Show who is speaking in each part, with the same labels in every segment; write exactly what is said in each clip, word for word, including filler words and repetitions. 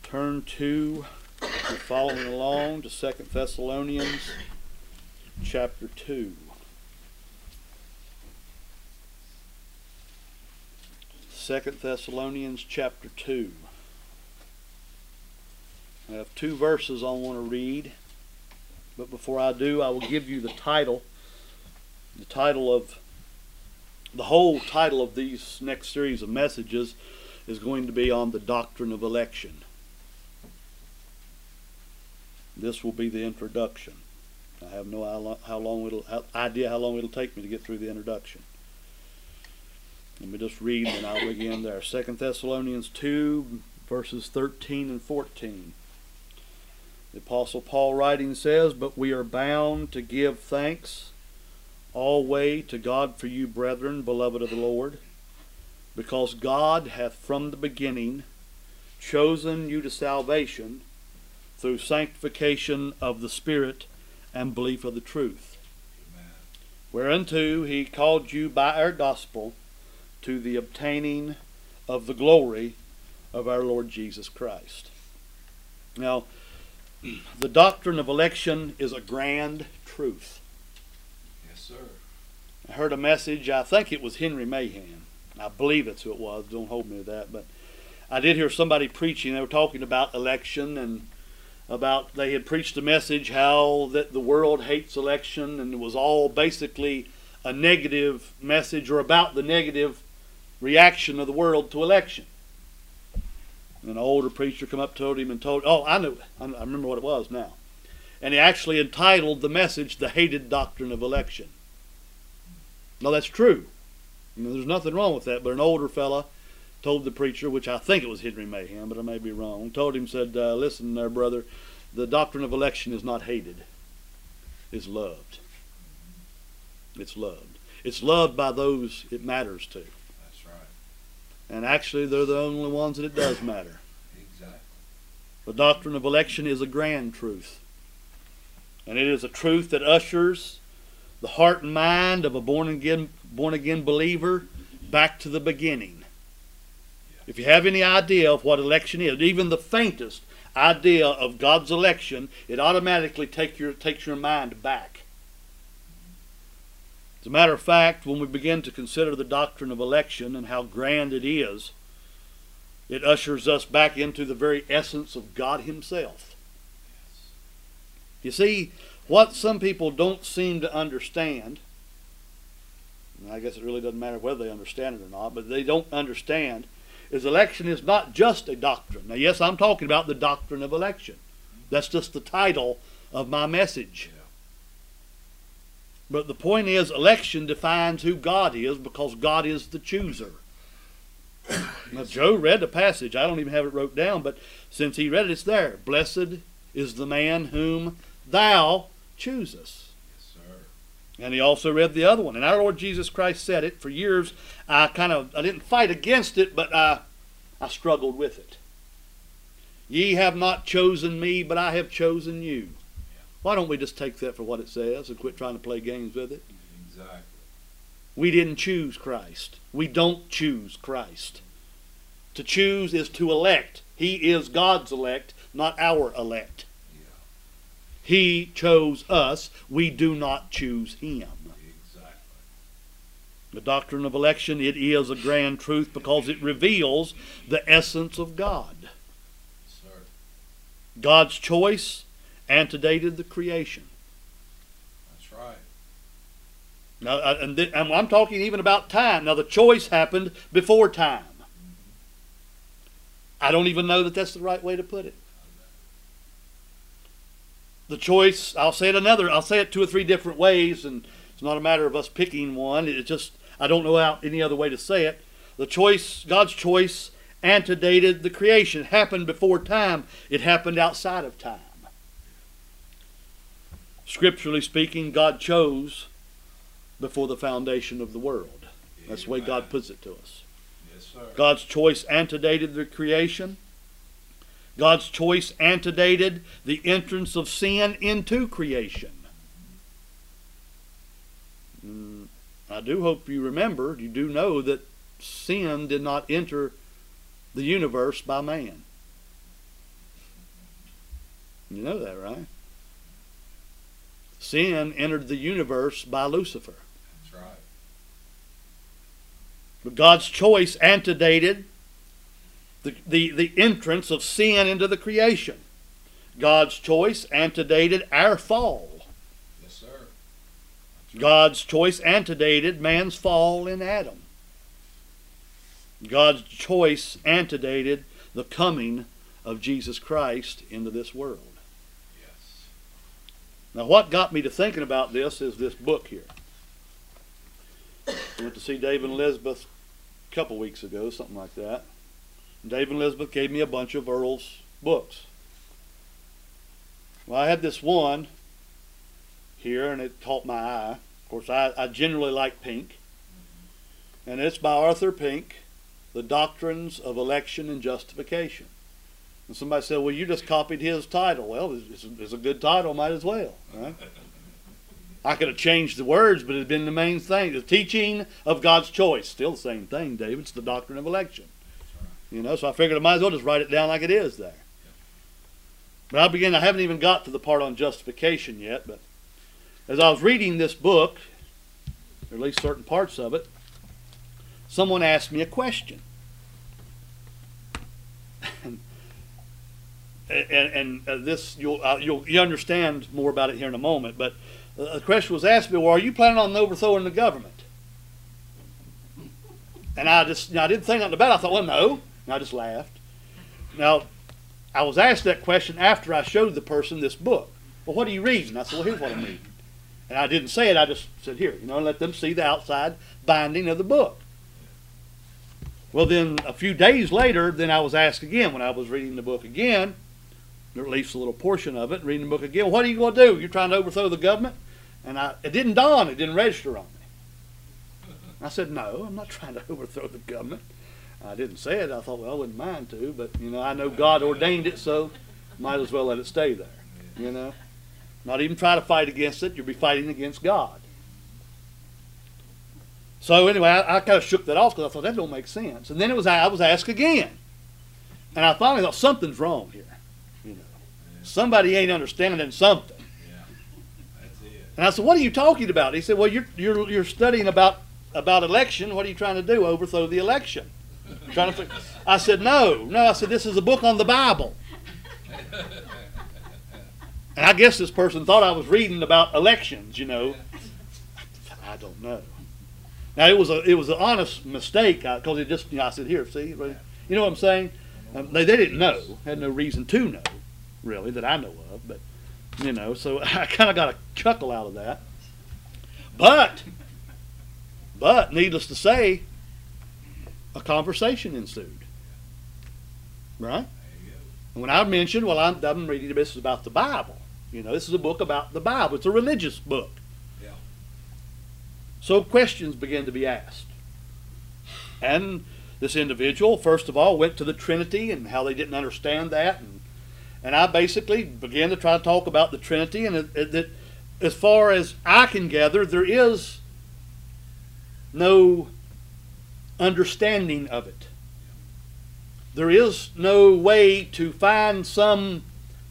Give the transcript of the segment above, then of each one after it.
Speaker 1: Turn to, if you're following along, to Second Thessalonians chapter two. Second Thessalonians chapter two. I have two verses I want to read, but before I do, I will give you the title. The title of, the whole title of these next series of messages is going to be on the doctrine of election. This will be the introduction. I have no how long it'll how, idea how long it'll take me to get through the introduction. Let me just read and I'll begin there. Second Thessalonians two, verses thirteen and fourteen. The Apostle Paul writing says, "But we are bound to give thanks always to God for you, brethren, beloved of the Lord, because God hath from the beginning chosen you to salvation through sanctification of the Spirit and belief of the truth. Amen. Whereunto he called you by our gospel to the obtaining of the glory of our Lord Jesus Christ." Now, the doctrine of election is a grand truth.
Speaker 2: Yes, sir.
Speaker 1: I heard a message, I think it was Henry Mahan. I believe it's who it was, don't hold me to that, but I did hear somebody preaching, they were talking about election and about, they had preached a message how that the world hates election, and it was all basically a negative message or about the negative reaction of the world to election. And an older preacher come up to him and told, oh, I knew, I remember what it was now. And he actually entitled the message, "The Hated Doctrine of Election." Now that's true. You know, there's nothing wrong with that, but an older fella told the preacher, which I think it was Henry Mahan, but I may be wrong, told him, said, uh, listen there, brother, the doctrine of election is not hated. It's loved. It's loved. It's loved by those it matters to.
Speaker 2: That's right.
Speaker 1: And actually, they're the only ones that it does matter.
Speaker 2: Exactly.
Speaker 1: The doctrine of election is a grand truth. And it is a truth that ushers the heart and mind of a born-again born-again believer back to the beginning. If you have any idea of what election is, even the faintest idea of God's election, it automatically take your, takes your mind back. As a matter of fact, when we begin to consider the doctrine of election and how grand it is, it ushers us back into the very essence of God Himself. You see, what some people don't seem to understand, and I guess it really doesn't matter whether they understand it or not, but they don't understand, is election is not just a doctrine. Now, yes, I'm talking about the doctrine of election. That's just the title of my message. Yeah. But the point is, election defines who God is because God is the chooser. Now, Joe read the passage. I don't even have it wrote down, but since he read it, it's there. Blessed is the man whom thou choosest.
Speaker 2: Yes, sir.
Speaker 1: And he also read the other one. And our Lord Jesus Christ said it. For years, I kind of, I didn't fight against it, but I, I struggled with it. Ye have not chosen me, but I have chosen you. Yeah. Why don't we just take that for what it says and quit trying to play games with it?
Speaker 2: Exactly.
Speaker 1: We didn't choose Christ. We don't choose Christ. To choose is to elect. He is God's elect, not our elect. He chose us. We do not choose Him.
Speaker 2: Exactly.
Speaker 1: The doctrine of election, it is a grand truth because it reveals the essence of God.
Speaker 2: Sir.
Speaker 1: God's choice antedated the creation.
Speaker 2: That's right.
Speaker 1: Now, and, th- and I'm talking even about time. Now, the choice happened before time. Mm-hmm. I don't even know that that's the right way to put it. The choice, I'll say it another, I'll say it two or three different ways, and it's not a matter of us picking one. It's just, I don't know how, any other way to say it. The choice, God's choice antedated the creation. It happened before time. It happened outside of time. Scripturally speaking, God chose before the foundation of the world. That's the way God puts it to us.
Speaker 2: Yes, sir.
Speaker 1: God's choice antedated the creation. God's choice antedated the entrance of sin into creation. Mm, I do hope you remember, you do know that sin did not enter the universe by man. You know that, right? Sin entered the universe by Lucifer.
Speaker 2: That's right.
Speaker 1: But God's choice antedated the, the, the entrance of sin into the creation. God's choice antedated our fall.
Speaker 2: Yes, sir. That's right.
Speaker 1: God's choice antedated man's fall in Adam. God's choice antedated the coming of Jesus Christ into this world.
Speaker 2: Yes.
Speaker 1: Now, what got me to thinking about this is this book here. I went to see Dave and Elizabeth a couple weeks ago, something like that. And Dave and Elizabeth gave me a bunch of Earl's books. Well, I had this one here, and it caught my eye. Of course, I, I generally like pink. And it's by Arthur Pink, The Doctrines of Election and Justification. And somebody said, well, you just copied his title. Well, it's, it's a good title, might as well. Right? I could have changed the words, but it had been the main thing. The teaching of God's choice. Still the same thing, David. It's the doctrine of election. You know, so I figured I might as well just write it down like it is there. But I began, I haven't even got to the part on justification yet, but as I was reading this book, or at least certain parts of it, someone asked me a question. and and, and uh, this, you'll, uh, you'll you understand more about it here in a moment, but uh, the question was asked me, well, are you planning on overthrowing the government? And I just, you know, I didn't think nothing about it. I thought, well, no. And I just laughed. Now, I was asked that question after I showed the person this book. Well, what are you reading? I said, well, here's what I'm reading. And I didn't say it. I just said, here, you know, and let them see the outside binding of the book. Well, then a few days later, then I was asked again when I was reading the book again, or at least a little portion of it, reading the book again, what are you going to do? You're trying to overthrow the government? And I, it didn't dawn. It didn't register on me. I said, no, I'm not trying to overthrow the government. I didn't say it. I thought, well, I wouldn't mind to, but, you know, I know God ordained it, so might as well let it stay there, you know. Not even try to fight against it. You'll be fighting against God. So anyway, I, I kind of shook that off because I thought that don't make sense. And then it was I was asked again. And I finally thought something's wrong here. You know, somebody ain't understanding something.
Speaker 2: Yeah. That's it.
Speaker 1: And I said, what are you talking about? He said, well, you're, you're, you're studying about, about election. What are you trying to do? Overthrow the election. Trying to figure. I said, no, no. I said, this is a book on the Bible. And I guess this person thought I was reading about elections, you know. I don't know. Now, it was a it was an honest mistake because it just, you know, I said, here, see. You know what I'm saying? Um, they, they didn't know. Had no reason to know, really, that I know of. But, you know, so I kind of got a chuckle out of that. But, but, needless to say, a conversation ensued. Right? And when I mentioned, well, I'm, I'm reading this is about the Bible. You know, this is a book about the Bible. It's a religious book.
Speaker 2: Yeah.
Speaker 1: So questions began to be asked. And this individual, first of all, went to the Trinity and how they didn't understand that. And, and I basically began to try to talk about the Trinity. And it, it, it, as far as I can gather, there is no understanding of it. There is no way to find some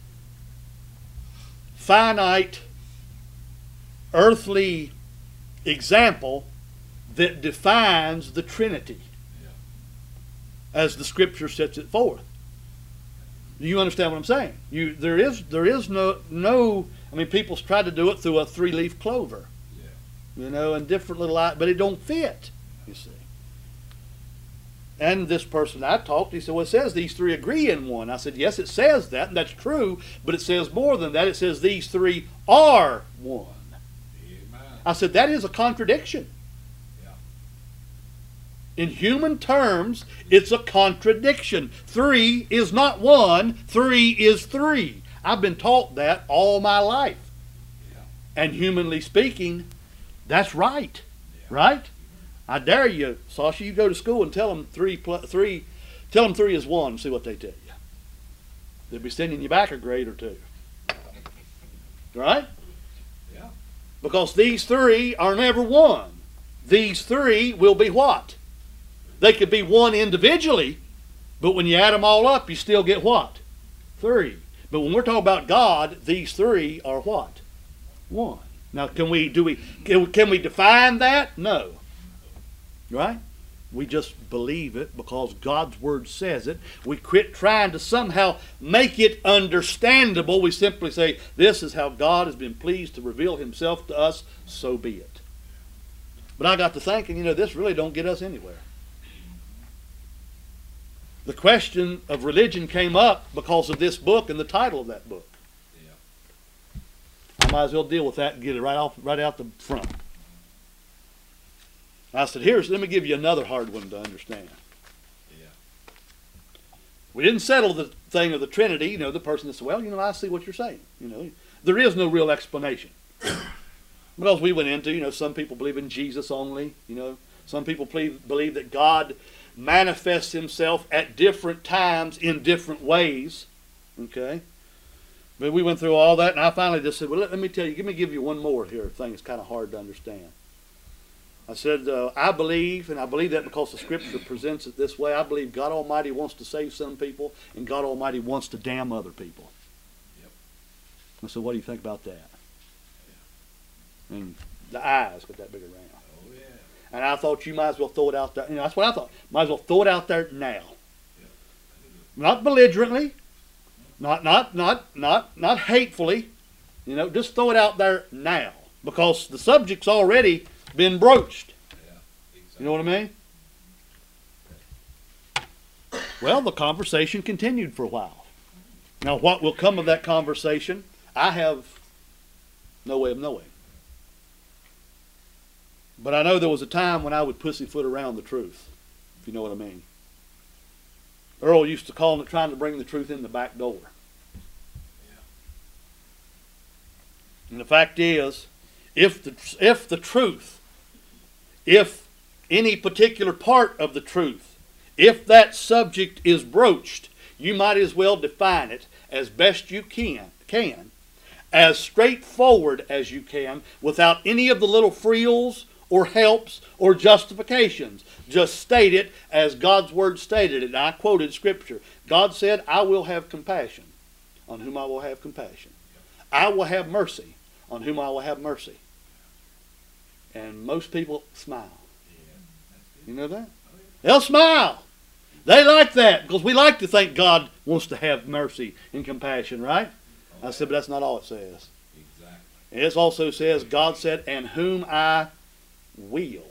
Speaker 1: finite earthly example that defines the Trinity as the Scripture sets it forth. Do you understand what I'm saying? You, there is, there is no, no. I mean, people's tried to do it through a three-leaf clover,
Speaker 2: Yeah.
Speaker 1: you know, and different little, but it don't fit. You see. And this person I talked, he said, well, it says these three agree in one. I said, yes, it says that, and that's true, but it says more than that. It says these three are one.
Speaker 2: Amen.
Speaker 1: I said, that is a contradiction.
Speaker 2: Yeah.
Speaker 1: In human terms, it's a contradiction. Three is not one, three is three. I've been taught that all my life.
Speaker 2: Yeah.
Speaker 1: And humanly speaking, that's right.
Speaker 2: Yeah.
Speaker 1: Right? I dare you, Sasha, you go to school and tell them three, plus, three, tell them three is one and see what they tell you. They'll be sending you back a grade or two. Right?
Speaker 2: Yeah.
Speaker 1: Because these three are never one. These three will be what? They could be one individually, but when you add them all up, you still get what? Three. But when we're talking about God, these three are what? One. Now, can we do we can, can we define that? No. Right? We just believe it because God's Word says it. We quit trying to somehow make it understandable. We simply say, this is how God has been pleased to reveal Himself to us, so be it. But I got to thinking, you know, this really don't get us anywhere. The question of religion came up because of this book and the title of that book.
Speaker 2: Yeah.
Speaker 1: I might as well deal with that and get it right off, right out the front. I said, here's, let me give you another hard one to understand.
Speaker 2: Yeah.
Speaker 1: We didn't settle the thing of the Trinity. You know, the person that said, well, you know, I see what you're saying. You know, there is no real explanation. Because we went into, you know, some people believe in Jesus only. You know, some people believe, believe that God manifests Himself at different times in different ways. Okay? But we went through all that, and I finally just said, well, let, let me tell you, let me give you one more here thing that's kind of hard to understand. I said, uh, I believe, and I believe that because the Scripture presents it this way, I believe God Almighty wants to save some people, and God Almighty wants to damn other people.
Speaker 2: Yep.
Speaker 1: I said, what do you think about that? Yeah. And the eyes got that big around.
Speaker 2: Oh, yeah.
Speaker 1: And I thought you might as well throw it out there. You know, that's what I thought. Might as well throw it out there now.
Speaker 2: Yep.
Speaker 1: Not belligerently, not not not not not hatefully. You know, just throw it out there now. Because the subject's already been broached.
Speaker 2: Yeah. Exactly.
Speaker 1: You know what I mean? Well, the conversation continued for a while. Now, what will come of that conversation, I have no way of knowing. But I know there was a time when I would pussyfoot around the truth, if you know what I mean. Earl used to call it trying to bring the truth in the back door.
Speaker 2: Yeah.
Speaker 1: And the fact is, if the, if the truth, if any particular part of the truth, if that subject is broached, you might as well define it as best you can, can, as straightforward as you can, without any of the little frills or helps or justifications. Just state it as God's Word stated it. And I quoted Scripture. God said, I will have compassion on whom I will have compassion. I will have mercy on whom I will have mercy. And most people smile. You know that? They'll smile. They like that because we like to think God wants to have mercy and compassion, right? I said, but that's not all it says.
Speaker 2: Exactly.
Speaker 1: It also says, God said, and whom I will,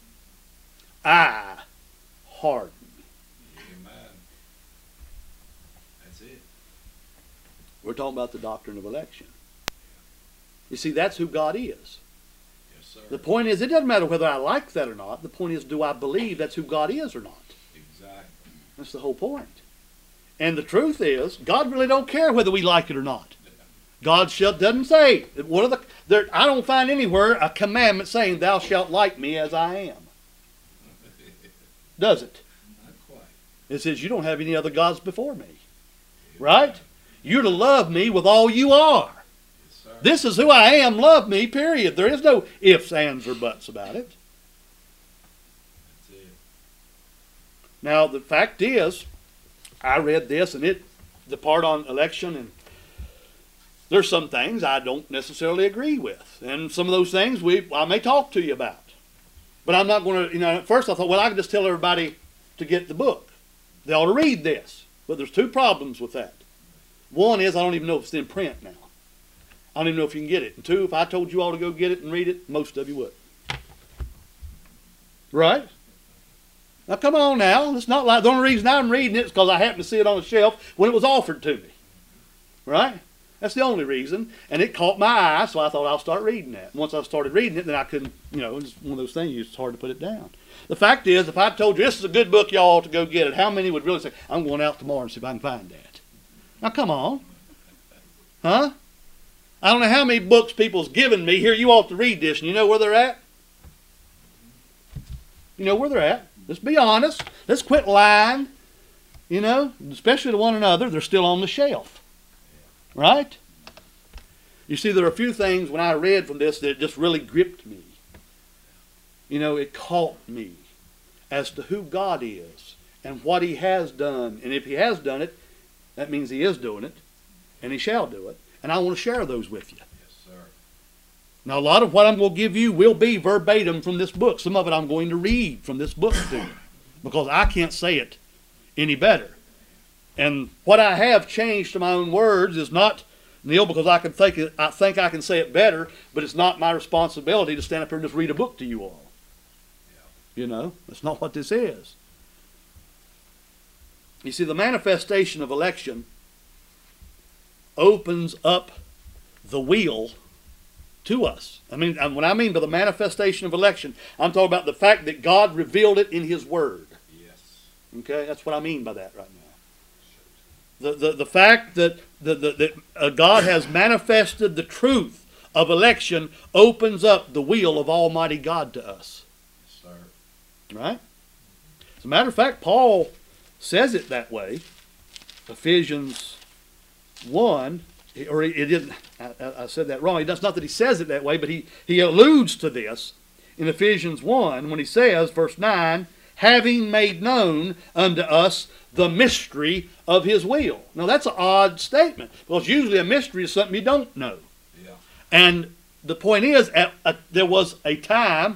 Speaker 1: I harden.
Speaker 2: Amen. That's it.
Speaker 1: We're talking about the doctrine of election. You see, that's who God is.
Speaker 2: Yes, sir.
Speaker 1: The point is, it doesn't matter whether I like that or not. The point is, do I believe that's who God is or not?
Speaker 2: Exactly.
Speaker 1: That's the whole point. And the truth is, God really don't care whether we like it or not. God shall, doesn't say, one of the, there, I don't find anywhere a commandment saying, thou shalt like me as I am. Does it?
Speaker 2: Not quite.
Speaker 1: It says, you don't have any other gods before me. Right? You're to love me with all you are.
Speaker 2: Yes, sir.
Speaker 1: This is who I am, love me, period. There is no ifs, ands, or buts about it.
Speaker 2: That's it.
Speaker 1: Now, the fact is, I read this, and it, the part on election, and there's some things I don't necessarily agree with. And some of those things we I may talk to you about. But I'm not going to, you know, at first I thought, well, I can just tell everybody to get the book. They ought to read this. But there's two problems with that. One is I don't even know if it's in print now. I don't even know if you can get it. And two, if I told you all to go get it and read it, most of you would. Right? Now come on now. It's not like the only reason I'm reading it is because I happened to see it on the shelf when it was offered to me. Right? That's the only reason. And it caught my eye, so I thought I'll start reading that. And once I started reading it, then I couldn't, you know, it's one of those things, it's hard to put it down. The fact is, if I told you this is a good book, y'all ought to go get it, how many would really say, I'm going out tomorrow and see if I can find that? Now come on. Huh? I don't know how many books people's given me. Here, you ought to read this. And you know where they're at? You know where they're at. Let's be honest. Let's quit lying. You know, especially to one another. They're still on the shelf. Right? You see, there are a few things when I read from this that just really gripped me. You know, it caught me as to who God is and what He has done. And if He has done it, that means He is doing it. and he shall do it. And I want to share those with you.
Speaker 2: Yes, sir.
Speaker 1: Now, a lot of what I'm going to give you will be verbatim from this book. Some of it I'm going to read from this book to you, because I can't say it any better. And what I have changed to my own words is not, Neil, because I can think it, I think I can say it better, but it's not my responsibility to stand up here and just read a book to you all.
Speaker 2: Yeah.
Speaker 1: You know, that's not what this is. You see, the manifestation of election opens up the wheel to us. I mean, when I mean by the manifestation of election, I'm talking about the fact that God revealed it in His Word.
Speaker 2: Yes.
Speaker 1: Okay, that's what I mean by that right now. The, the, the fact that, the, the, that uh, God has manifested the truth of election opens up the will of Almighty God to us.
Speaker 2: Yes, sir.
Speaker 1: Right? As a matter of fact, Paul says it that way. Ephesians one, or it didn't, I, I said that wrong. It's not that he says it that way, but he, he alludes to this in Ephesians one when he says, verse nine, having made known unto us the mystery of His will. Now that's an odd statement, because usually a mystery is something you don't know.
Speaker 2: Yeah.
Speaker 1: And the point is, at, at, there was a time,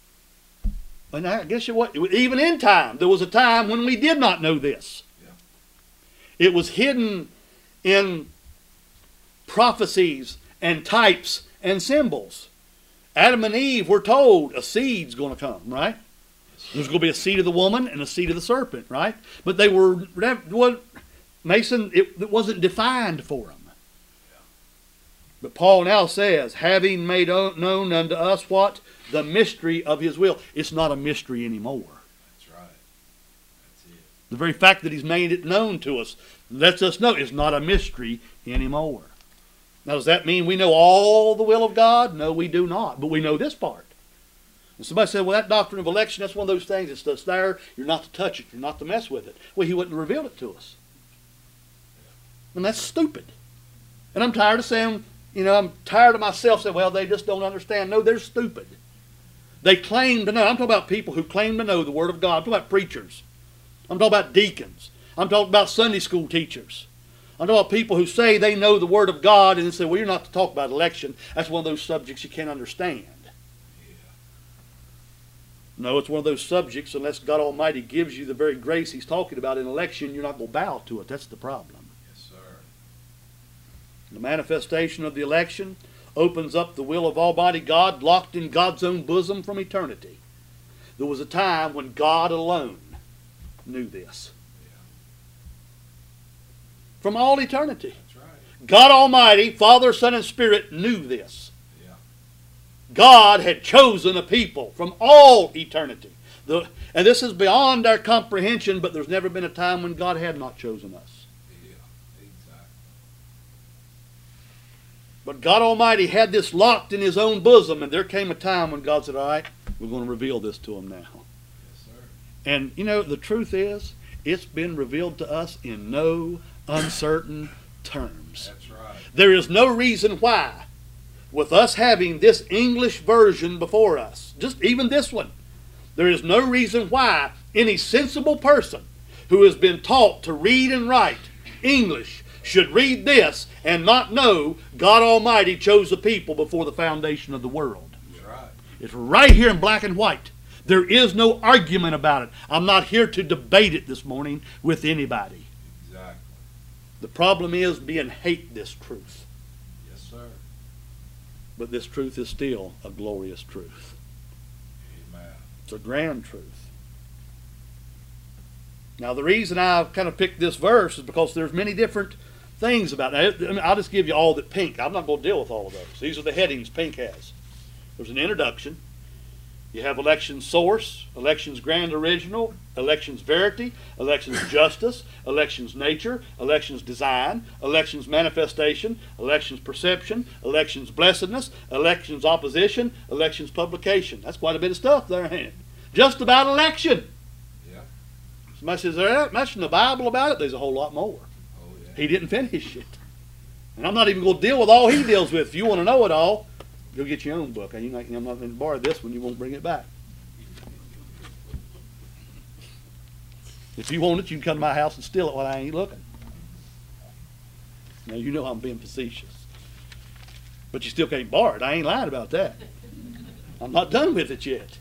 Speaker 1: and I guess you what, even in time, there was a time when we did not know this.
Speaker 2: Yeah.
Speaker 1: It was hidden in prophecies and types and symbols. Adam and Eve were told a seed's going to come, right? There's going to be a seed of the woman and a seed of the serpent, right? But they were, what, Mason, it, it wasn't defined for them.
Speaker 2: Yeah.
Speaker 1: But Paul now says, having made known unto us what? The mystery of His will. It's not a mystery anymore.
Speaker 2: That's right. That's it.
Speaker 1: The very fact that He's made it known to us lets us know it's not a mystery anymore. Now, does that mean we know all the will of God? No, we do not. But we know this part. And somebody said, well, that doctrine of election, that's one of those things that's just there. You're not to touch it. You're not to mess with it. Well, He wouldn't reveal it to us. And that's stupid. And I'm tired of saying, you know, I'm tired of myself saying, well, they just don't understand. No, they're stupid. They claim to know. I'm talking about people who claim to know the Word of God. I'm talking about preachers. I'm talking about deacons. I'm talking about Sunday school teachers. I'm talking about people who say they know the Word of God and then say, well, you're not to talk about election. That's one of those subjects you can't understand. No, it's one of those subjects, unless God Almighty gives you the very grace He's talking about in election, you're not going to bow to it. That's the problem.
Speaker 2: Yes, sir.
Speaker 1: The manifestation of the election opens up the will of Almighty God, locked in God's own bosom from eternity. There was a time when God alone knew this.
Speaker 2: Yeah.
Speaker 1: From all eternity.
Speaker 2: That's right.
Speaker 1: God Almighty, Father, Son, and Spirit knew this.
Speaker 2: Yeah.
Speaker 1: God had chosen a people from all eternity. The, and this is beyond our comprehension, but there's never been a time when God had not chosen us.
Speaker 2: Yeah. Exactly.
Speaker 1: But God Almighty had this locked in His own bosom, and there came a time when God said, all right, we're going to reveal this to them now.
Speaker 2: Yes, sir.
Speaker 1: And, you know, the truth is, it's been revealed to us in no uncertain terms.
Speaker 2: That's right.
Speaker 1: There is no reason why, with us having this English version before us, just even this one, there is no reason why any sensible person who has been taught to read and write English should read this and not know God Almighty chose a people before the foundation of the world.
Speaker 2: That's right.
Speaker 1: It's right here in black and white. There is no argument about it. I'm not here to debate it this morning with anybody.
Speaker 2: Exactly.
Speaker 1: The problem is being hate this truth.
Speaker 2: Yes, sir.
Speaker 1: But this truth is still a glorious truth.
Speaker 2: Amen.
Speaker 1: It's a grand truth. Now, the reason I kind of picked this verse is because there's many different things about it. I mean, I'll just give you all that Pink. I'm not going to deal with all of those. These are the headings Pink has. There's an introduction. You have election's source, election's grand original, election's verity, election's justice, election's nature, election's design, election's manifestation, election's perception, election's blessedness, election's opposition, election's publication. That's quite a bit of stuff there, ain't it? Just about election.
Speaker 2: Yeah.
Speaker 1: Somebody says, there ain't much in the Bible about it. There's a whole lot more.
Speaker 2: Oh, yeah.
Speaker 1: He didn't finish it. And I'm not even going to deal with all he deals with. If you want to know it all, go get your own book. I'm not going to borrow this one. You won't bring it back. If you want it, you can come to my house and steal it while I ain't looking. Now, you know I'm being facetious. But you still can't borrow it. I ain't lying about that. I'm not done with it yet.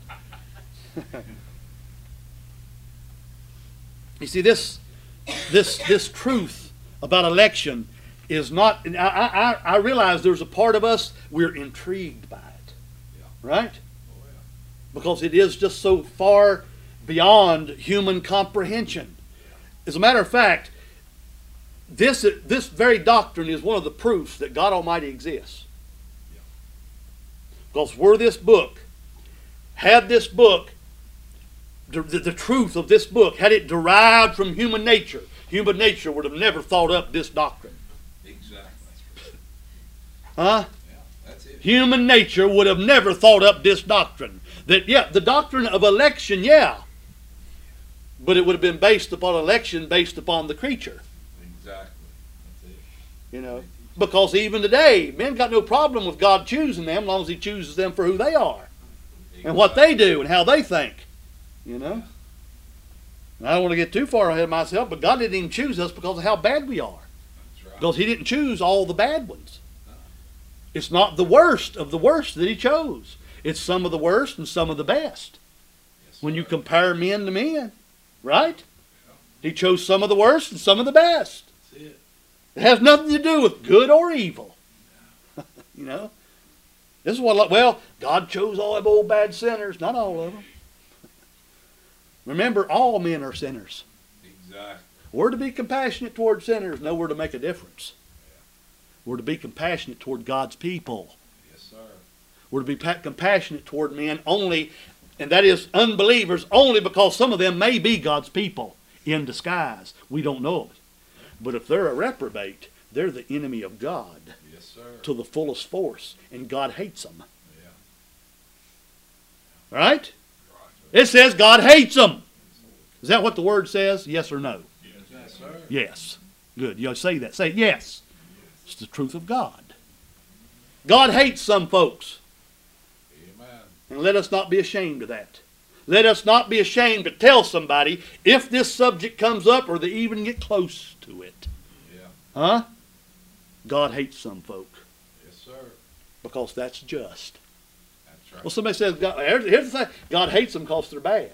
Speaker 1: You see, this, this, this truth about election is not, I, I, I realize there's a part of us, we're intrigued by it.
Speaker 2: Yeah.
Speaker 1: Right?
Speaker 2: Oh, yeah.
Speaker 1: Because it is just so far beyond human comprehension. As a matter of fact, this, this very doctrine is one of the proofs that God Almighty exists.
Speaker 2: Yeah.
Speaker 1: Because were this book, had this book, the, the, the truth of this book, had it derived from human nature, human nature would have never thought up this doctrine.
Speaker 2: Exactly.
Speaker 1: Huh?
Speaker 2: Yeah, that's it.
Speaker 1: Human nature would have never thought up this doctrine. That, yeah, the doctrine of election, yeah. But it would have been based upon election, based upon the creature.
Speaker 2: Exactly. That's it.
Speaker 1: You know, because even today, men got no problem with God choosing them as long as He chooses them for who they are and what they do and how they think. You know, and I don't want to get too far ahead of myself, but God didn't even choose us because of how bad we are.
Speaker 2: That's right.
Speaker 1: Because He didn't choose all the bad ones. It's not the worst of the worst that He chose. It's some of the worst and some of the best.
Speaker 2: Yes,
Speaker 1: When you
Speaker 2: sir.
Speaker 1: compare men to men, right? He chose some of the worst and some of the best.
Speaker 2: That's it.
Speaker 1: It has nothing to do with good or evil. You know? This is what, well, God chose all them old bad sinners. Not all of them. Remember, all men are sinners.
Speaker 2: Exactly.
Speaker 1: We're to be compassionate toward sinners. No, we're to make a difference. We're to be compassionate toward God's people.
Speaker 2: Yes, sir.
Speaker 1: We're to be pa- compassionate toward men only, and that is unbelievers, only because some of them may be God's people in disguise. We don't know it. But if they're a reprobate, they're the enemy of God
Speaker 2: Yes, sir.
Speaker 1: to the fullest force, and God hates them.
Speaker 2: Yeah.
Speaker 1: Right?
Speaker 2: Right.
Speaker 1: It says God hates them. Is that what the word says? Yes or no?
Speaker 2: Yes, sir.
Speaker 1: Yes. Good. You say that. Say yes. It's the truth of God. God hates some folks.
Speaker 2: Amen.
Speaker 1: And let us not be ashamed of that. Let us not be ashamed to tell somebody if this subject comes up or they even get close to it.
Speaker 2: Yeah.
Speaker 1: Huh? God hates some folk
Speaker 2: Yes, sir.
Speaker 1: because that's just.
Speaker 2: That's right.
Speaker 1: Well, somebody says, God, here's, here's the thing. God hates them because they're bad.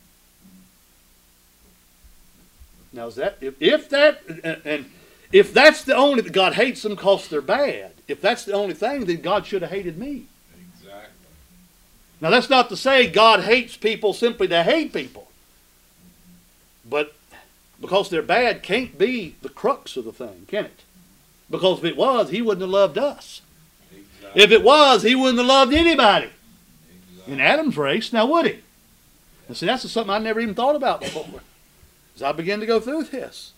Speaker 1: Now, is that, if, if that, and, and if that's the only, that God hates them because they're bad, if that's the only thing, then God should have hated me.
Speaker 2: Exactly.
Speaker 1: Now, that's not to say God hates people simply to hate people. But because they're bad can't be the crux of the thing, can it? Because if it was, He wouldn't have loved us.
Speaker 2: Exactly.
Speaker 1: If it was, He wouldn't have loved anybody
Speaker 2: Exactly.
Speaker 1: in Adam's race. Now, would He? And see, that's something I never even thought about before. As I began to go through this.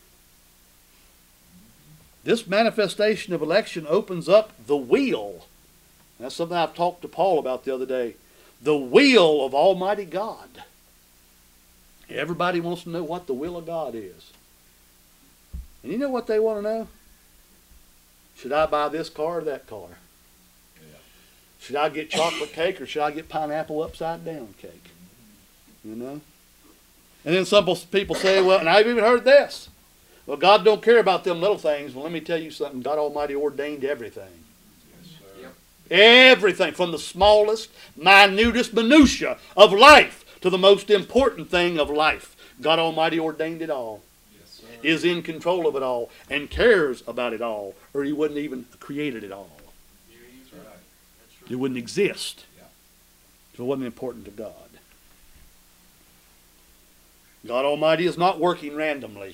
Speaker 1: This manifestation of election opens up the will. That's something I've talked to Paul about the other day. The will of Almighty God. Everybody wants to know what the will of God is. And you know what they want to know? Should I buy this car or that car?
Speaker 2: Yeah.
Speaker 1: Should I get chocolate cake or should I get pineapple upside down cake? You know? And then some people say, well, and I've even heard this. Well, God don't care about them little things. Well, let me tell you something. God Almighty ordained everything.
Speaker 2: Yes, sir.
Speaker 3: Yep.
Speaker 1: Everything, from the smallest, minutest minutia of life to the most important thing of life. God Almighty ordained it all,
Speaker 2: Yes, sir.
Speaker 1: is in control of it all, and cares about it all, or He wouldn't even have created it all.
Speaker 2: That's right.
Speaker 1: It wouldn't exist
Speaker 2: Yeah.
Speaker 1: if it wasn't important to God. God Almighty is not working randomly.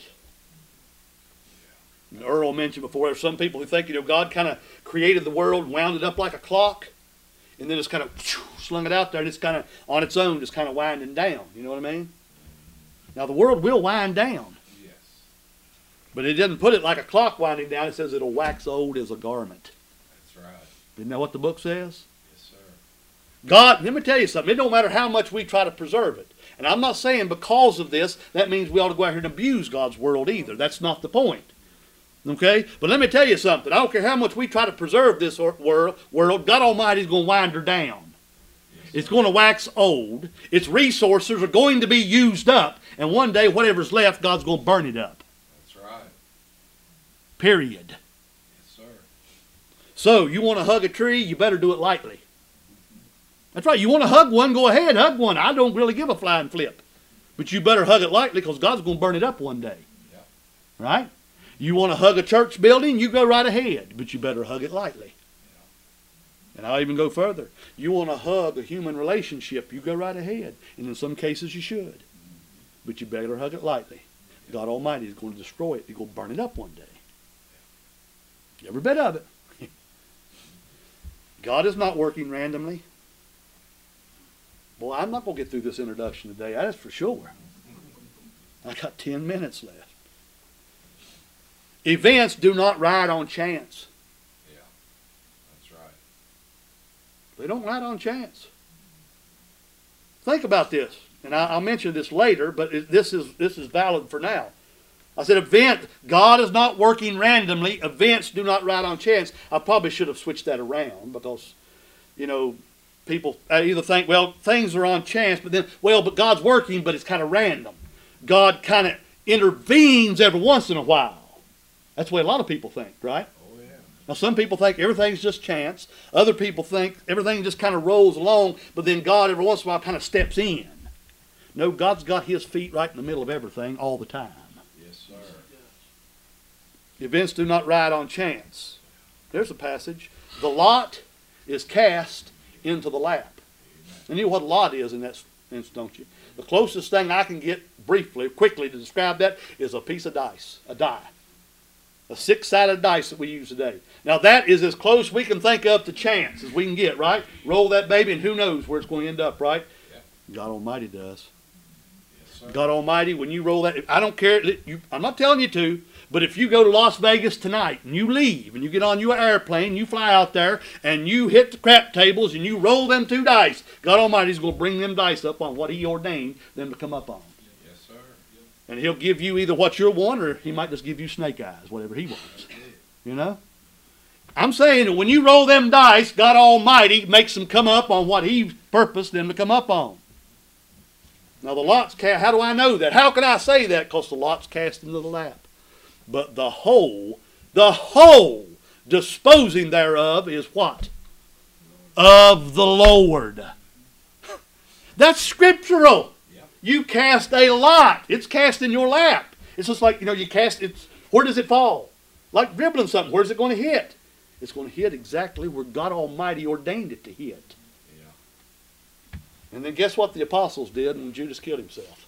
Speaker 1: And Earl mentioned before, there's some people who think, you know, God kind of created the world, wound it up like a clock, and then it's kind of slung it out there, and it's kind of on its own, just kind of winding down. You know what I mean? Now, the world will wind down,
Speaker 2: Yes.
Speaker 1: but it doesn't put it like a clock winding down. It says it'll wax old as a garment.
Speaker 2: That's right.
Speaker 1: Isn't that what the book says?
Speaker 2: Yes, sir.
Speaker 1: God, let me tell you something. It don't matter how much we try to preserve it. And I'm not saying because of this, that means we ought to go out here and abuse God's world either. That's not the point. Okay? But let me tell you something. I don't care how much we try to preserve this world, world God Almighty is going to wind her down.
Speaker 2: Yes,
Speaker 1: It's going to wax old. Its resources are going to be used up. And one day, whatever's left, God's going to burn it up.
Speaker 2: That's right.
Speaker 1: Period.
Speaker 2: Yes, sir.
Speaker 1: So, you want to hug a tree, you better do it lightly. That's right. You want to hug one, go ahead, hug one. I don't really give a flying flip. But you better hug it lightly because God's going to burn it up one day.
Speaker 2: Yeah.
Speaker 1: Right? You want to hug a church building, you go right ahead. But you better hug it lightly. And I'll even go further. You want to hug a human relationship, you go right ahead. And in some cases you should. But you better hug it lightly. God Almighty is going to destroy it. He's going to burn it up one day. Every bit of it. God is not working randomly. Boy, I'm not going to get through this introduction today. That is for sure. I got ten minutes left. Events do not ride on chance. They don't ride on chance. Think about this, and I, I'll mention this later, but it, this is this is valid for now. I said event, God is not working randomly. Events do not ride on chance. I probably should have switched that around because, you know, people either think, well, things are on chance, but then, well, but God's working, but it's kind of random. God kind of intervenes every once in a while. That's the way a lot of people think, right? Now, some people think everything's just chance. Other people think everything just kind of rolls along, but then God every once in a while kind of steps in. No, God's got His feet right in the middle of everything all the time.
Speaker 2: Yes, sir.
Speaker 1: Events do not ride on chance. There's a passage. The lot is cast into the lap. And you know what a lot is in that sense, don't you? The closest thing I can get briefly, quickly to describe that is a piece of dice, a die. A six-sided dice that we use today. Now that is as close we can think of to chance as we can get, right? Roll that baby and who knows where it's going to end up, right?
Speaker 2: Yeah.
Speaker 1: God Almighty does.
Speaker 2: Yes, sir.
Speaker 1: God Almighty, when you roll that, I don't care, you, I'm not telling you to, but if you go to Las Vegas tonight and you leave and you get on your airplane, you fly out there and you hit the crap tables and you roll them two dice, God Almighty's going to bring them dice up on what He ordained them to come up on.
Speaker 2: Yes, sir.
Speaker 1: And He'll give you either what you want or He might just give you snake eyes, whatever He wants. You know? I'm saying that when you roll them dice, God Almighty makes them come up on what He purposed them to come up on. Now the lot's cast, how do I know that? How can I say that? Because the lot's cast into the lap. But the whole, the whole disposing thereof is what? Of the Lord. That's scriptural. You cast a lot. It's cast in your lap. It's just like, you know, you cast it. Where does it fall? Like dribbling something. Where's it going to hit? It's going to hit exactly where God Almighty ordained it to hit.
Speaker 2: Yeah.
Speaker 1: And then guess what the apostles did when Judas killed himself?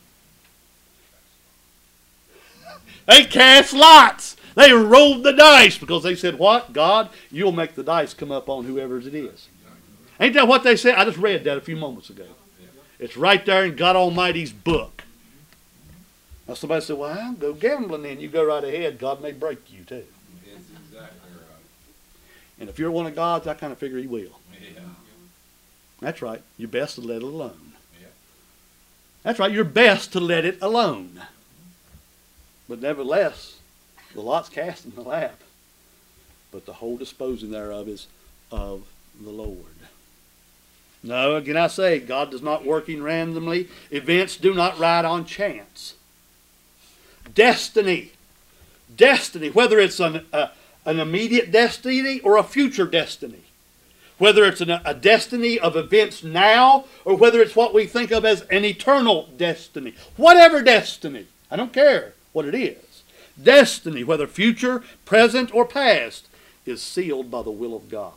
Speaker 1: They cast lots. They rolled the dice because they said, what? God, you'll make the dice come up on whoever's it is. Ain't that what they said? I just read that a few moments ago. It's right there in God Almighty's book. Now somebody said, well, I'll go gambling then. You go right ahead. God may break you too.
Speaker 2: That's exactly right.
Speaker 1: And if you're one of God's, I kind of figure He will.
Speaker 2: Yeah.
Speaker 1: That's right. You're best to let it alone.
Speaker 2: Yeah.
Speaker 1: That's right. You're best to let it alone. But nevertheless, the lot's cast in the lap. But the whole disposing thereof is of the Lord. No, again I say, God does not working randomly. Events do not ride on chance. Destiny. Destiny, whether it's an, uh, an immediate destiny or a future destiny. Whether it's an, a destiny of events now or whether it's what we think of as an eternal destiny. Whatever destiny. I don't care what it is. Destiny, whether future, present, or past, is sealed by the will of God.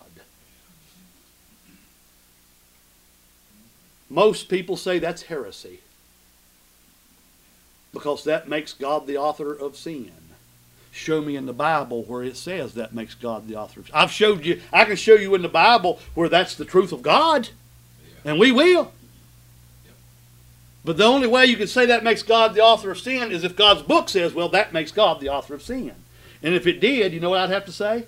Speaker 1: Most people say that's heresy because that makes God the author of sin. Show me in the Bible where it says that makes God the author of sin. I've showed you, I can show you in the Bible where that's the truth of God, and we will. But the only way you can say that makes God the author of sin is if God's book says, well, that makes God the author of sin. And if it did, you know what I'd have to say?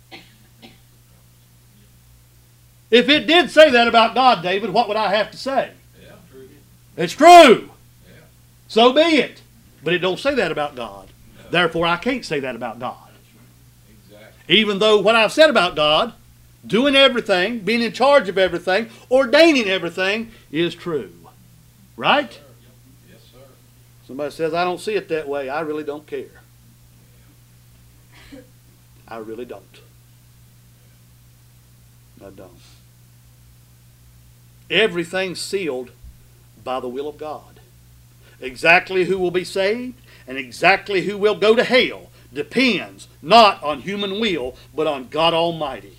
Speaker 1: If it did say that about God, David, what would I have to say?
Speaker 2: Yeah. True.
Speaker 1: It's true.
Speaker 2: Yeah.
Speaker 1: So be it. But it don't say that about God. No. Therefore, I can't say that about God.
Speaker 2: Exactly.
Speaker 1: Even though what I've said about God, doing everything, being in charge of everything, ordaining everything, is true. Right?
Speaker 2: Yes, sir. Yes, sir.
Speaker 1: Somebody says, I don't see it that way. I really don't care. I really don't. I don't. Everything's sealed by the will of God. Exactly who will be saved and exactly who will go to hell depends not on human will, but on God Almighty.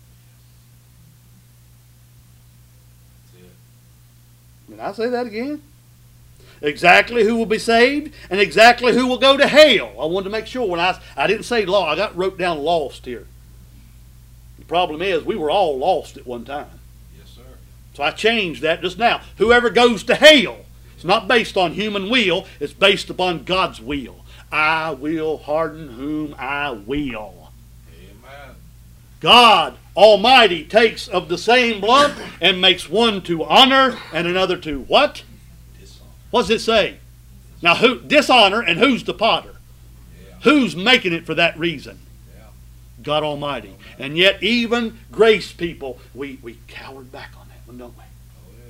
Speaker 1: Can I say that again? Exactly who will be saved and exactly who will go to hell. I wanted to make sure when I I didn't say law. I got wrote down lost here. The problem is we were all lost at one time.
Speaker 2: Yes, sir.
Speaker 1: So I changed that just now. Whoever goes to hell, it's not based on human will. It's based upon God's will. I will harden whom I will.
Speaker 2: Amen.
Speaker 1: God Almighty takes of the same lump and makes one to honor and another to what?
Speaker 2: Dishonor.
Speaker 1: What does it say? Now, who dishonor and who's the potter?
Speaker 2: Yeah.
Speaker 1: Who's making it for that reason?
Speaker 2: Yeah.
Speaker 1: God Almighty. And yet even grace people, we, we cowered back on that one, don't we?
Speaker 2: Oh, yeah.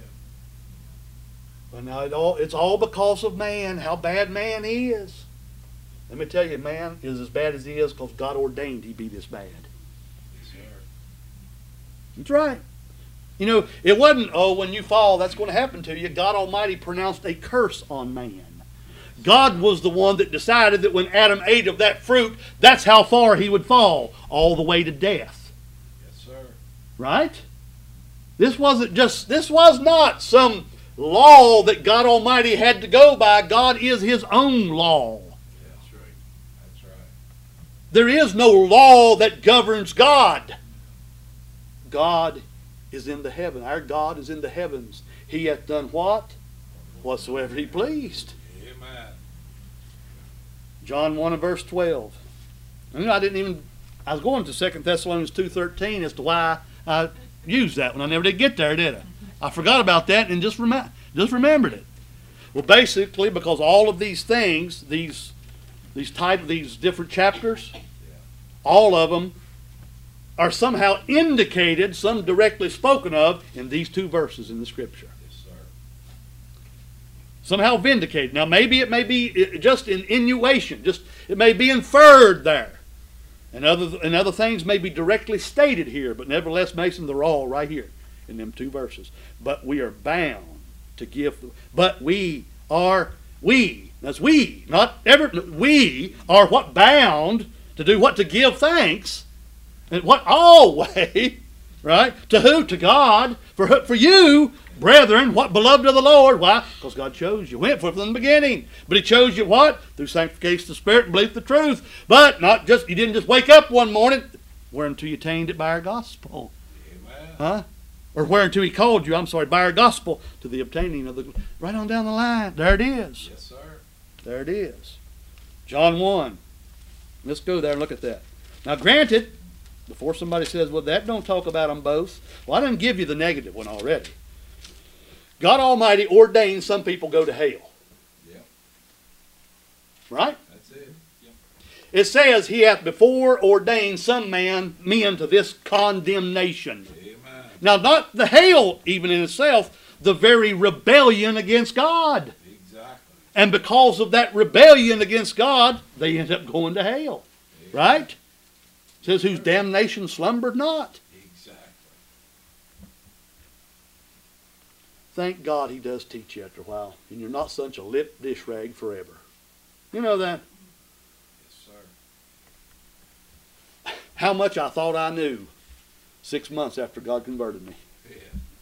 Speaker 1: Well, now it all, it's all because of man, how bad man is. Let me tell you, man is as bad as he is because God ordained he be this bad.
Speaker 2: Yes, sir.
Speaker 1: That's right. You know, it wasn't, oh, when you fall, that's going to happen to you. God Almighty pronounced a curse on man. God was the one that decided that when Adam ate of that fruit, that's how far he would fall, all the way to death.
Speaker 2: Yes, sir.
Speaker 1: Right? This wasn't just, this was not some law that God Almighty had to go by. God is his own law.
Speaker 2: That's right. That's right.
Speaker 1: There is no law that governs God. God is in the heaven. Our God is in the heavens. He hath done what? Whatsoever he pleased.
Speaker 2: Amen.
Speaker 1: John one and verse twelve. I mean, I didn't even, I was going to Second Thessalonians two thirteen as to why I used that one. I never did get there, did I? I forgot about that and just, rem- just remembered it. Well, basically, because all of these things, these these type, these different chapters, all of them are somehow indicated, some directly spoken of in these two verses in the Scripture.
Speaker 2: Yes, sir.
Speaker 1: Somehow vindicated. Now, maybe it may be just in innuation, just it may be inferred there, and other and other things may be directly stated here. But nevertheless, Mason, they're all right here in them two verses. But we are bound to give. But we are we. That's we, not ever. We are what bound to do what? To give thanks. And what always, right? To who? To God. For for you, brethren, what beloved of the Lord. Why? Because God chose you. Went for it from the beginning. But he chose you what? Through sanctification of the Spirit and belief of the truth. But not just, you didn't just wake up one morning, whereunto you attained it by our gospel.
Speaker 2: Amen.
Speaker 1: Huh? Or whereunto he called you, I'm sorry, by our gospel to the obtaining of the, right on down the line. There it is.
Speaker 2: Yes, sir.
Speaker 1: There it is. John one. Let's go there and look at that. Now granted, before somebody says, well, that don't talk about them both. Well, I didn't give you the negative one already. God Almighty ordained some people go to hell.
Speaker 2: Yeah.
Speaker 1: Right?
Speaker 2: That's it. Yeah.
Speaker 1: It says he hath before ordained some man, men to this condemnation.
Speaker 2: Amen.
Speaker 1: Now, not the hell even in itself, the very rebellion against God.
Speaker 2: Exactly.
Speaker 1: And because of that rebellion against God, they end up going to hell.
Speaker 2: Amen.
Speaker 1: Right? It says whose damnation slumbered not.
Speaker 2: Exactly.
Speaker 1: Thank God he does teach you after a while. And you're not such a lip dish rag forever. You know that?
Speaker 2: Yes, sir.
Speaker 1: How much I thought I knew six months after God converted me.
Speaker 2: Yeah.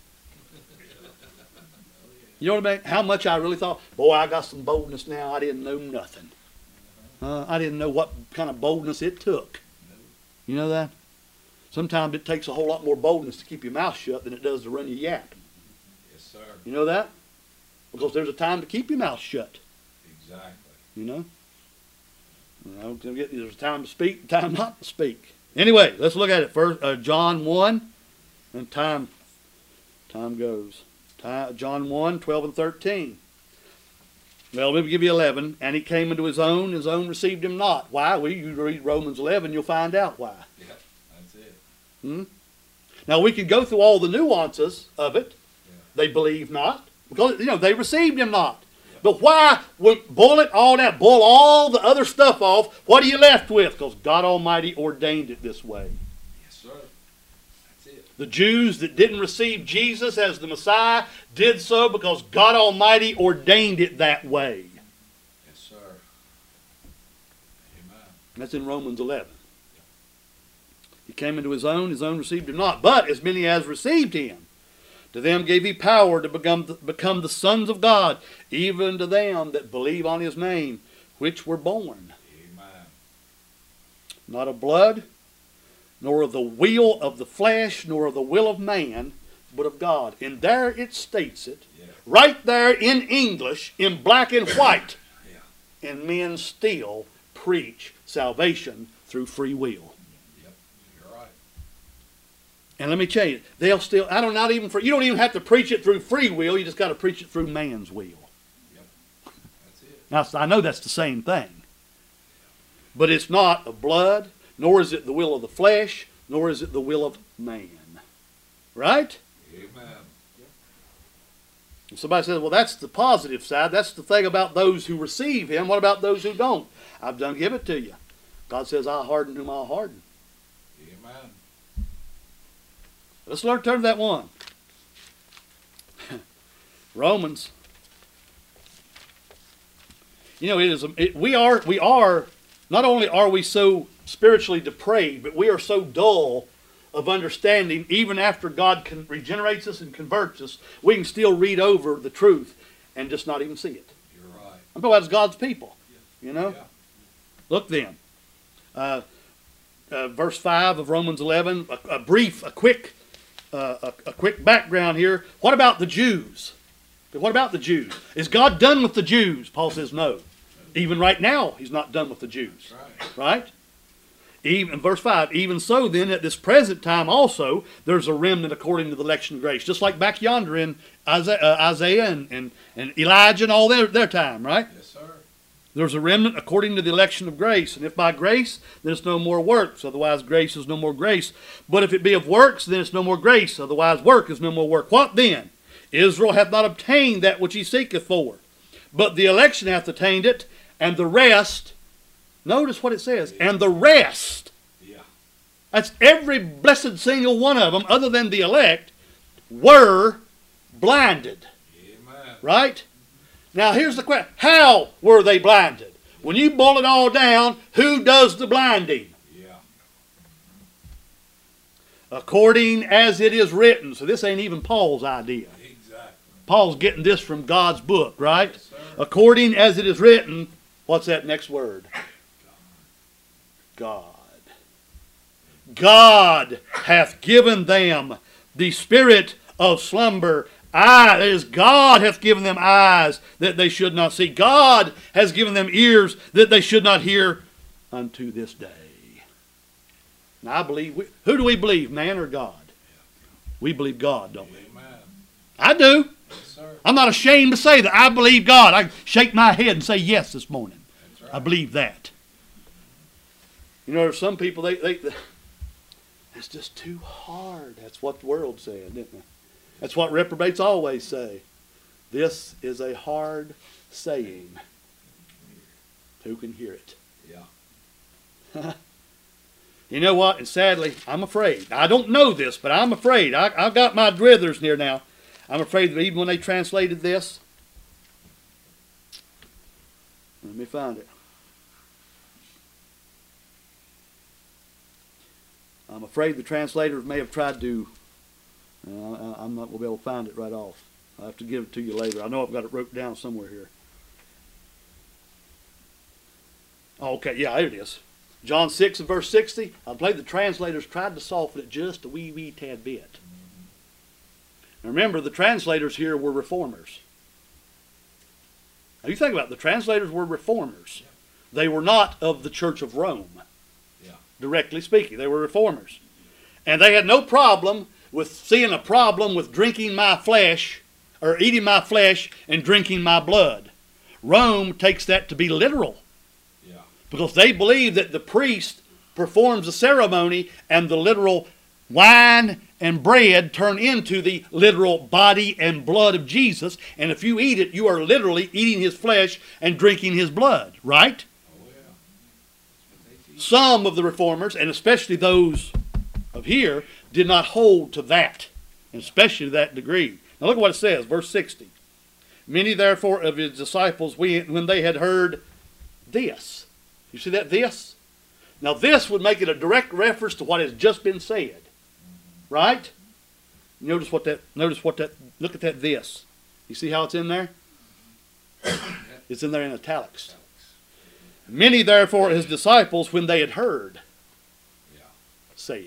Speaker 1: You know what I mean? How much I really thought, boy, I got some boldness now. I didn't know nothing. Uh, I didn't know what kind of boldness it took. You know that? Sometimes it takes a whole lot more boldness to keep your mouth shut than it does to run your yap.
Speaker 2: Yes, sir.
Speaker 1: You know that? Because there's a time to keep your mouth shut.
Speaker 2: Exactly.
Speaker 1: You know? You know, there's a time to speak, a time not to speak. Anyway, let's look at it first. Uh, John one, and time, time goes. Time, John one, twelve and thirteen. Well, let me give you eleven. And he came into his own, his own received him not. Why? Well, you read Romans eleven, you'll find out why.
Speaker 2: Yeah, that's it.
Speaker 1: Hmm? Now, we can go through all the nuances of it.
Speaker 2: Yeah.
Speaker 1: They believe not. Because, you know, they received him not.
Speaker 2: Yeah.
Speaker 1: but why, when boil it all down, boil all the other stuff off, what are you left with? Because God Almighty ordained it this way.
Speaker 2: Yes, sir. That's it.
Speaker 1: The Jews that didn't receive Jesus as the Messiah did so because God Almighty ordained it that way.
Speaker 2: Yes, sir. Amen.
Speaker 1: That's in Romans eleven. He came into his own, his own received him not. But as many as received him, to them gave he power to become the, become the sons of God, even to them that believe on his name, which were born.
Speaker 2: Amen.
Speaker 1: Not of blood, nor of the will of the flesh, nor of the will of man, but of God. And there it states it,
Speaker 2: Yeah.
Speaker 1: right there in English, in black and white.
Speaker 2: Yeah.
Speaker 1: And men still preach salvation through free will.
Speaker 2: Yep. You're right.
Speaker 1: And let me tell you, they'll still, I don't not even for, you don't even have to preach it through free will, you just got to preach it through man's will.
Speaker 2: Yep. That's it.
Speaker 1: Now, I know that's the same thing. But it's not of blood, nor is it the will of the flesh, nor is it the will of man. Right?
Speaker 2: Amen.
Speaker 1: And somebody says, well, that's the positive side. That's the thing about those who receive him. What about those who don't? I've done give it to you. God says, I harden whom I harden.
Speaker 2: Amen.
Speaker 1: Let's learn, turn to that one. Romans. You know, it is. It, we are. We are. Not only are we so spiritually depraved, but we are so dull of understanding. Even after God can, regenerates us and converts us, we can still read over the truth and just not even see it.
Speaker 2: You're right.
Speaker 1: I'm talking about as God's people.
Speaker 2: Yeah.
Speaker 1: You know.
Speaker 2: Yeah.
Speaker 1: Look then. Uh, uh, verse five of Romans eleven. A, a brief, a quick, uh, a, a quick background here. What about the Jews? What about the Jews? Is God done with the Jews? Paul says no. Even right now, he's not done with the Jews.
Speaker 2: Right.
Speaker 1: Right? Even verse five, even so then at this present time also, there's a remnant according to the election of grace. Just like back yonder in Isaiah, uh, Isaiah and, and, and Elijah and all their, their time, right?
Speaker 2: Yes, sir.
Speaker 1: There's a remnant according to the election of grace. And if by grace, then it's no more works. Otherwise grace is no more grace. But if it be of works, then it's no more grace. Otherwise work is no more work. What then? Israel hath not obtained that which he seeketh for. But the election hath attained it, and the rest, notice what it says, and the rest,
Speaker 2: Yeah.
Speaker 1: that's every blessed single one of them, other than the elect, were blinded.
Speaker 2: Amen.
Speaker 1: Right? Now here's the question. How were they blinded? When you boil it all down, who does the blinding?
Speaker 2: Yeah.
Speaker 1: According as it is written. So this ain't even Paul's idea.
Speaker 2: Exactly.
Speaker 1: Paul's getting this from God's book, right?
Speaker 2: Yes, sir.
Speaker 1: According as it is written, what's that next word? God. God hath given them the spirit of slumber. Eye, that is, God hath given them eyes that they should not see. God has given them ears that they should not hear unto this day. Now I believe, we, who do we believe, man or God? We believe God, don't we?
Speaker 2: Amen.
Speaker 1: I do.
Speaker 2: Yes, sir.
Speaker 1: I'm not ashamed to say that. I believe God. I shake my head and say yes this morning.
Speaker 2: That's right.
Speaker 1: I believe that. You know, there's some people, they, they, they, it's just too hard. That's what the world said, didn't they? That's what reprobates always say. This is a hard saying. Who can hear it?
Speaker 2: Yeah.
Speaker 1: You know what? And sadly, I'm afraid. I don't know this, but I'm afraid. I, I've got my drithers here now. I'm afraid that even when they translated this, let me find it. I'm afraid the translators may have tried to, uh, I'm not going to be able to find it right off. I'll have to give it to you later. I know I've got it wrote down somewhere here. Oh, okay, yeah, there it is. John six and verse sixty. I believe the translators tried to soften it just a wee, wee tad bit. Now remember, the translators here were reformers. Now you think about it, the translators were reformers.
Speaker 2: Yeah.
Speaker 1: They were not of the Church of Rome,
Speaker 2: Yeah.
Speaker 1: directly speaking. They were reformers. And they had no problem with seeing a problem with drinking my flesh, or eating my flesh and drinking my blood. Rome takes that to be literal.
Speaker 2: Yeah.
Speaker 1: Because they believe that the priest performs the ceremony and the literal wine and bread turn into the literal body and blood of Jesus. And if you eat it, you are literally eating his flesh and drinking his blood, right?
Speaker 2: Oh, yeah. That's what they teach.
Speaker 1: Some of the reformers, and especially those of here, did not hold to that, and especially to that degree. Now look at what it says, verse sixty. Many therefore of his disciples, when they had heard this. You see that this? Now this would make it a direct reference to what has just been said. Right? Notice what that, notice what that, look at that this. You see how it's in there? It's in there in italics. Many therefore his disciples, when they had heard,
Speaker 2: Yeah.
Speaker 1: said.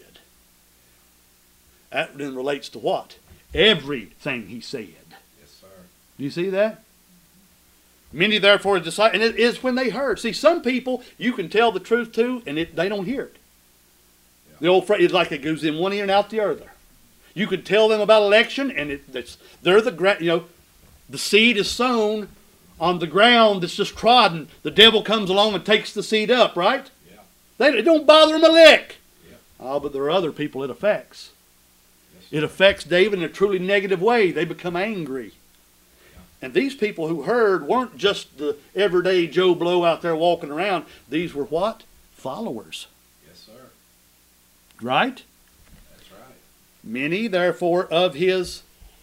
Speaker 1: That then relates to what? Everything he said.
Speaker 2: Yes, sir.
Speaker 1: Do you see that? Many therefore his disciples, and it is when they heard. See, some people you can tell the truth to, and it, they don't hear it.
Speaker 2: Yeah.
Speaker 1: The old phrase is like it goes in one ear and out the other. You could tell them about election, and it, it's, they're the gra- you know, the seed is sown on the ground that's just trodden. The devil comes along and takes the seed up, right?
Speaker 2: Yeah.
Speaker 1: They, it don't bother them a lick.
Speaker 2: Yeah.
Speaker 1: Oh, but there are other people it affects.
Speaker 2: Yes,
Speaker 1: It affects David in a truly negative way. They become angry. And these people who heard weren't just the everyday Joe Blow out there walking around. These were what? Followers.
Speaker 2: Yes, sir.
Speaker 1: Right?
Speaker 2: That's right.
Speaker 1: Many, therefore, of his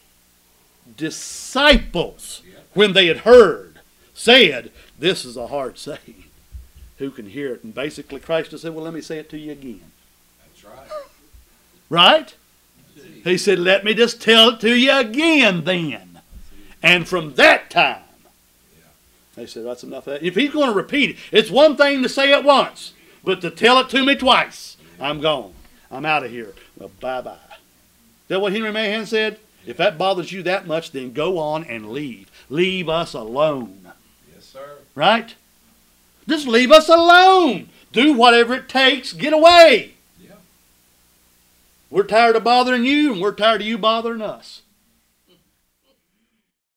Speaker 1: disciples,
Speaker 2: Yeah.
Speaker 1: when they had heard, said, this is a hard saying. Who can hear it? And basically Christ just said, well, let me say it to you again.
Speaker 2: That's right.
Speaker 1: Right?
Speaker 2: That's it.
Speaker 1: He said, let me just tell it to you again then. And from that time,
Speaker 2: Yeah.
Speaker 1: they said, that's enough of that. If he's going to repeat it, it's one thing to say it once, but to tell it to me twice, I'm gone. I'm out of here. Well, bye-bye. Is that what Henry Mahan said? If that bothers you that much, then go on and leave. Leave us alone.
Speaker 2: Yes, sir.
Speaker 1: Right? Just leave us alone. Do whatever it takes. Get away.
Speaker 2: Yeah.
Speaker 1: We're tired of bothering you, and we're tired of you bothering us.